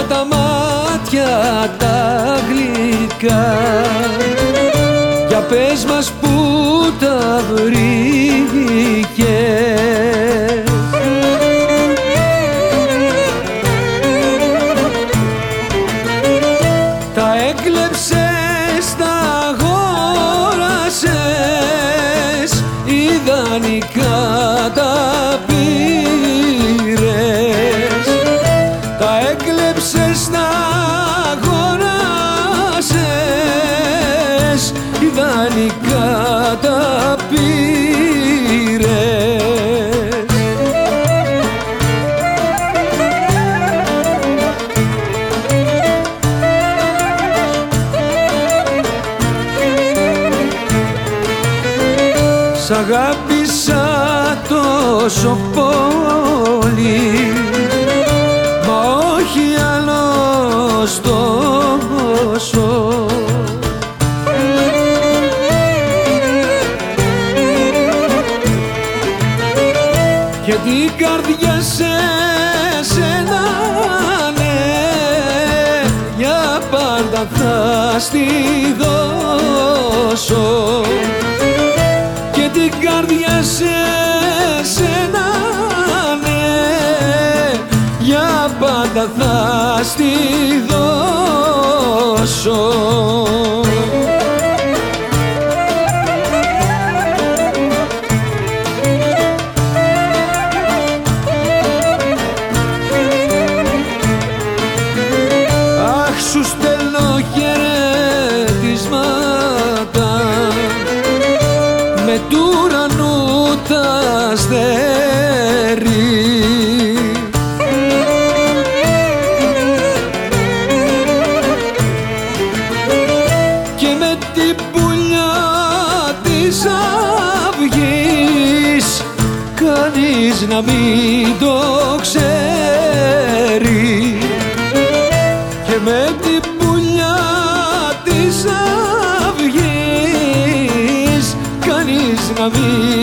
τα μάτια τα γλυκά. Για πες μας που τα βρήκες, τα έκλεψες, τα αγόρασες, ιδανικά τα πήρες. Τα έκλεψες, τα αγόρασες, ιδανικά τα πήρες. Σ' αγάπησα τόσο πολύ, μα όχι άλλος τόσο. Και την καρδιά σε σένα, ναι, για πάντα θα στη δώσω. Και την καρδιά σε σένα, ναι, για πάντα θα στη δώσω. Αχ, σου στέλνω χαιρετίσματα με του ουρανού τα αστέρι. Και με την πουλιά της αυγής κανείς να μην το ξέρει. Και με την πουλιά της αυγής κανείς να μην